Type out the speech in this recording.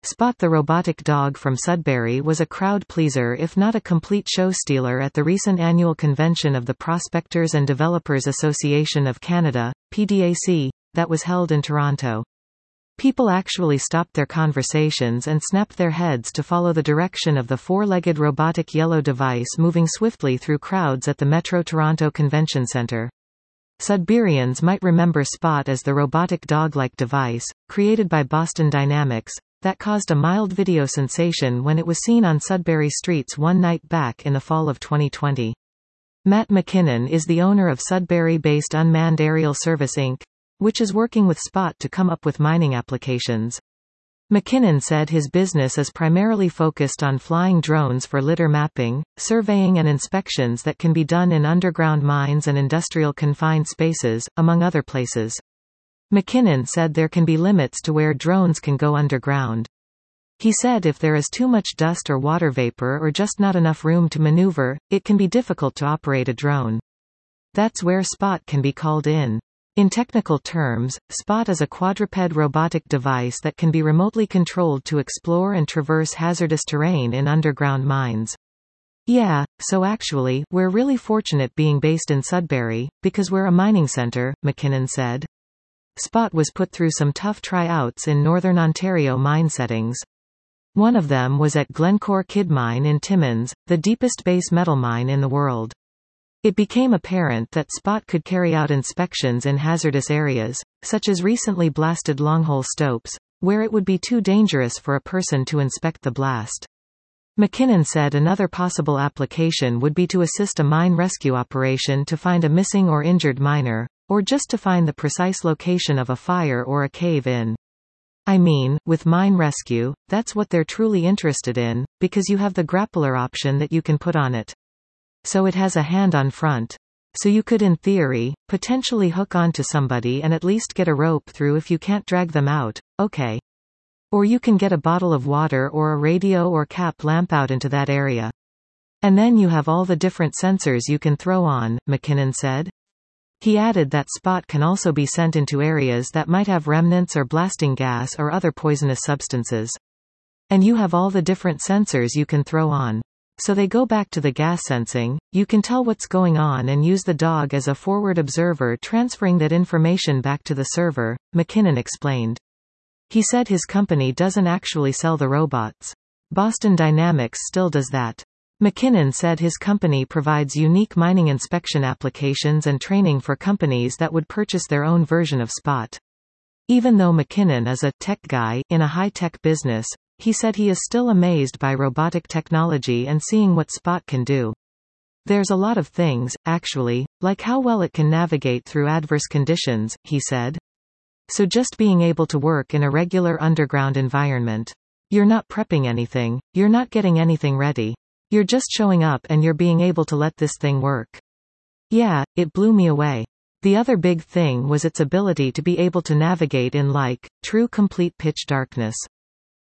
Spot the robotic dog from Sudbury was a crowd pleaser if not a complete show-stealer at the recent annual convention of the Prospectors and Developers Association of Canada, PDAC, that was held in Toronto. People actually stopped their conversations and snapped their heads to follow the direction of the four-legged robotic yellow device moving swiftly through crowds at the Metro Toronto Convention Centre. Sudburyans might remember Spot as the robotic dog-like device, created by Boston Dynamics, that caused a mild video sensation when it was seen on Sudbury streets one night back in the fall of 2020. Matt McKinnon is the owner of Sudbury-based Unmanned Aerial Service Inc., which is working with Spot to come up with mining applications. McKinnon said his business is primarily focused on flying drones for litter mapping, surveying and inspections that can be done in underground mines and industrial confined spaces, among other places. McKinnon said there can be limits to where drones can go underground. He said if there is too much dust or water vapor or just not enough room to maneuver, it can be difficult to operate a drone. That's where Spot can be called in. In technical terms, Spot is a quadruped robotic device that can be remotely controlled to explore and traverse hazardous terrain in underground mines. Yeah, so actually, we're really fortunate being based in Sudbury, because we're a mining center, McKinnon said. Spot was put through some tough tryouts in Northern Ontario mine settings. One of them was at Glencore Kidd Mine in Timmins, the deepest base metal mine in the world. It became apparent that Spot could carry out inspections in hazardous areas, such as recently blasted longhole stopes, where it would be too dangerous for a person to inspect the blast. McKinnon said another possible application would be to assist a mine rescue operation to find a missing or injured miner, or just to find the precise location of a fire or a cave-in. I mean, with mine rescue, that's what they're truly interested in, because you have the grappler option that you can put on it. So it has a hand on front. So you could in theory, potentially hook onto somebody and at least get a rope through if you can't drag them out, okay. Or you can get a bottle of water or a radio or cap lamp out into that area. And then you have all the different sensors you can throw on, McKinnon said. He added that Spot can also be sent into areas that might have remnants or blasting gas or other poisonous substances. And you have all the different sensors you can throw on. So they go back to the gas sensing, you can tell what's going on and use the dog as a forward observer transferring that information back to the server, McKinnon explained. He said his company doesn't actually sell the robots. Boston Dynamics still does that. McKinnon said his company provides unique mining inspection applications and training for companies that would purchase their own version of Spot. Even though McKinnon is a tech guy in a high-tech business, he said he is still amazed by robotic technology and seeing what Spot can do. There's a lot of things, actually, like how well it can navigate through adverse conditions, he said. So just being able to work in a regular underground environment. You're not prepping anything, you're not getting anything ready. You're just showing up and you're being able to let this thing work. Yeah, it blew me away. The other big thing was its ability to be able to navigate in true complete pitch darkness.